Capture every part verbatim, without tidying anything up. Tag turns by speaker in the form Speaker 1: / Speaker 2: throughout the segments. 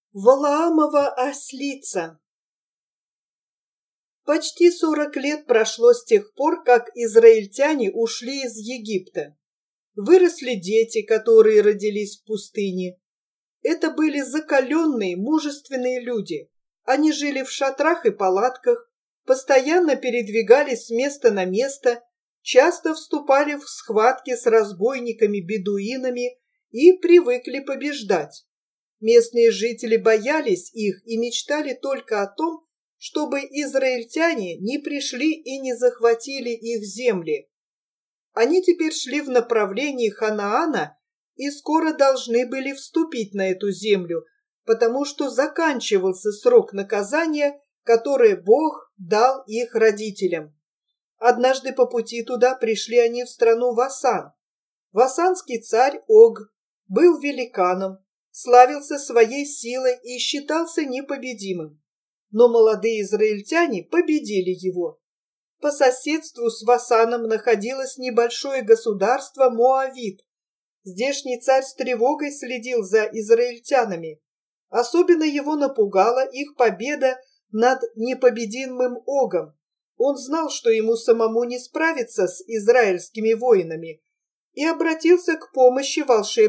Speaker 1: Валаамова ослица. Почти сорок лет прошло с тех пор, как израильтяне ушли из Египта. Выросли дети, которые родились в пустыне. Это были закаленные, мужественные люди. Они жили в шатрах и палатках, постоянно передвигались с места на место, часто вступали в схватки с разбойниками-бедуинами и привыкли побеждать. Местные жители боялись их и мечтали только о том, чтобы израильтяне не пришли и не захватили их земли. Они теперь шли в направлении Ханаана и скоро должны были вступить на эту землю, потому что заканчивался срок наказания, которое Бог дал их родителям. Однажды по пути туда пришли они в страну Васан. Васанский царь Ог был великаном, славился своей силой и считался непобедимым. Но молодые израильтяне победили его. По соседству с Васаном находилось небольшое государство Моавит. Здешний царь с тревогой следил за израильтянами. Особенно его напугала их победа над непобедимым Огом. Он знал, что ему самому не справиться с израильскими воинами, и обратился к помощи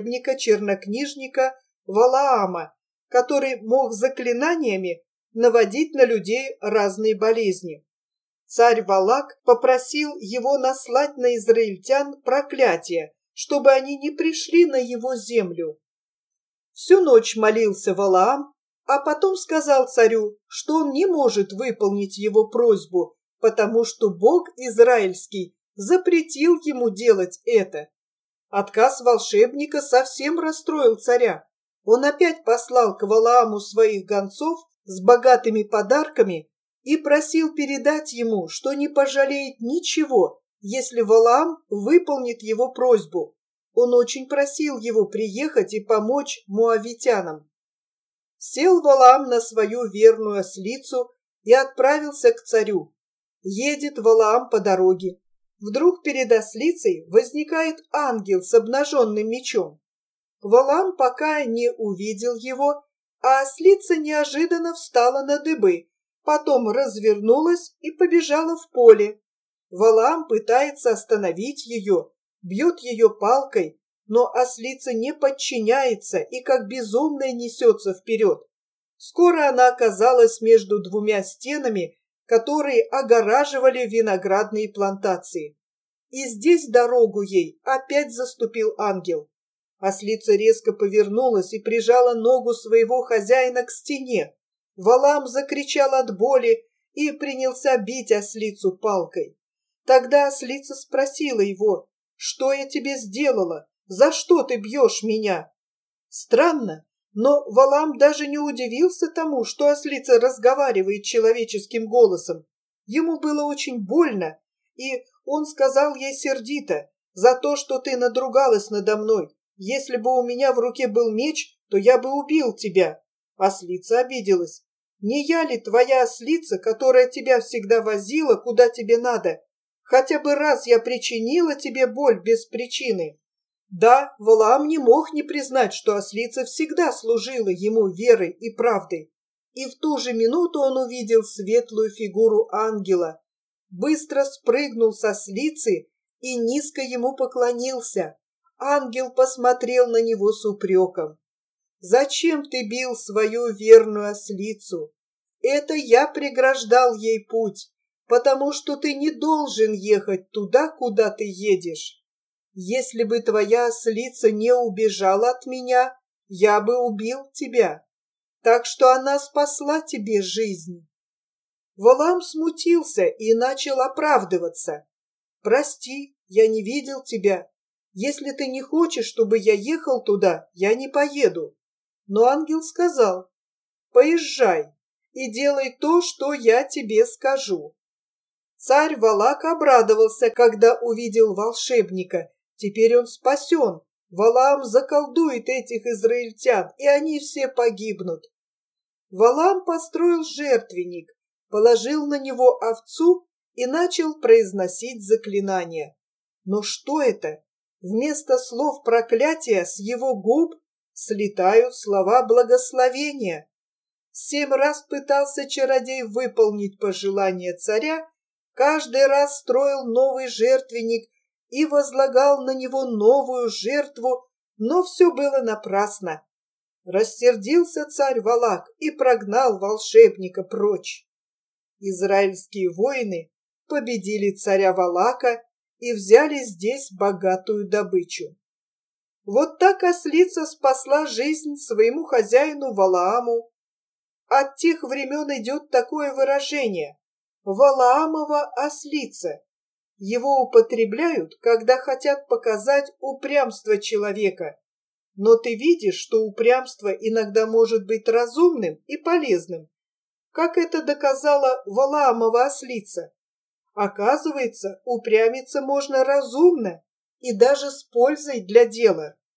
Speaker 1: волшебника-чернокнижника Валаама, который мог заклинаниями наводить на людей разные болезни. Царь Валак попросил его наслать на израильтян проклятие, чтобы они не пришли на его землю. Всю ночь молился Валаам, а потом сказал царю, что он не может выполнить его просьбу, потому что Бог израильский запретил ему делать это. Отказ волшебника совсем расстроил царя. Он опять послал к Валааму своих гонцов с богатыми подарками и просил передать ему, что не пожалеет ничего, если Валаам выполнит его просьбу. Он очень просил его приехать и помочь моавитянам. Сел Валаам на свою верную ослицу и отправился к царю. Едет Валаам по дороге. Вдруг перед ослицей возникает ангел с обнаженным мечом. Валаам пока не увидел его, а ослица неожиданно встала на дыбы, потом развернулась и побежала в поле. Валаам пытается остановить ее, бьет ее палкой, но ослица не подчиняется и как безумная несется вперед. Скоро она оказалась между двумя стенами, которые огораживали виноградные плантации. И здесь дорогу ей опять заступил ангел. Ослица резко повернулась и прижала ногу своего хозяина к стене. Валаам закричал от боли и принялся бить ослицу палкой. Тогда ослица спросила его: «Что я тебе сделала? За что ты бьешь меня?» Странно, но Валаам даже не удивился тому, что ослица разговаривает человеческим голосом. Ему было очень больно, и он сказал ей сердито: «За то, что ты надругалась надо мной. Если бы у меня в руке был меч, то я бы убил тебя». Ослица обиделась. «Не я ли твоя ослица, которая тебя всегда возила, куда тебе надо? Хотя бы раз я причинила тебе боль без причины». Да, Валаам не мог не признать, что ослица всегда служила ему верой и правдой. И в ту же минуту он увидел светлую фигуру ангела, быстро спрыгнул с ослицы и низко ему поклонился. Ангел посмотрел на него с упреком. «Зачем ты бил свою верную ослицу? Это я преграждал ей путь, потому что ты не должен ехать туда, куда ты едешь. Если бы твоя ослица не убежала от меня, я бы убил тебя, так что она спасла тебе жизнь». Валаам смутился и начал оправдываться. «Прости, я не видел тебя. Если ты не хочешь, чтобы я ехал туда, я не поеду». Но ангел сказал: «Поезжай и делай то, что я тебе скажу». Царь Валак обрадовался, когда увидел волшебника. Теперь он спасен. Валаам заколдует этих израильтян, и они все погибнут. Валаам построил жертвенник, положил на него овцу и начал произносить заклинание. Но что это? Вместо слов проклятия с его губ слетают слова благословения. Семь раз пытался чародей выполнить пожелание царя, каждый раз строил новый жертвенник и возлагал на него новую жертву, но все было напрасно. Рассердился царь Валак и прогнал волшебника прочь. Израильские воины победили царя Валака и взяли здесь богатую добычу. Вот так ослица спасла жизнь своему хозяину Валааму. От тех времен идет такое выражение «Валаамова ослица». Его употребляют, когда хотят показать упрямство человека. Но ты видишь, что упрямство иногда может быть разумным и полезным, как это доказала Валаамова ослица. Оказывается, упрямиться можно разумно и даже с пользой для дела.